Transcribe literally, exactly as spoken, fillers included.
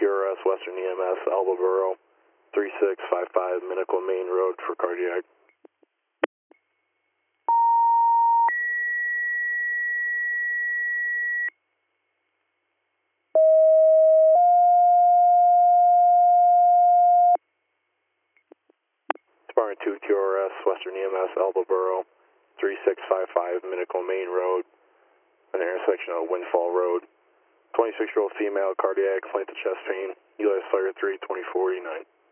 Q R S, Western E M S, Albaboro, three six five five, Minnequa Main Road for cardiac. Spartan two Q R S, Western E M S, Albaboro, three six five five, Minnequa Main Road, an intersection of Windfall Road. twenty-six-year-old female, cardiac, flank to chest pain, U S Fire three twenty forty-nine.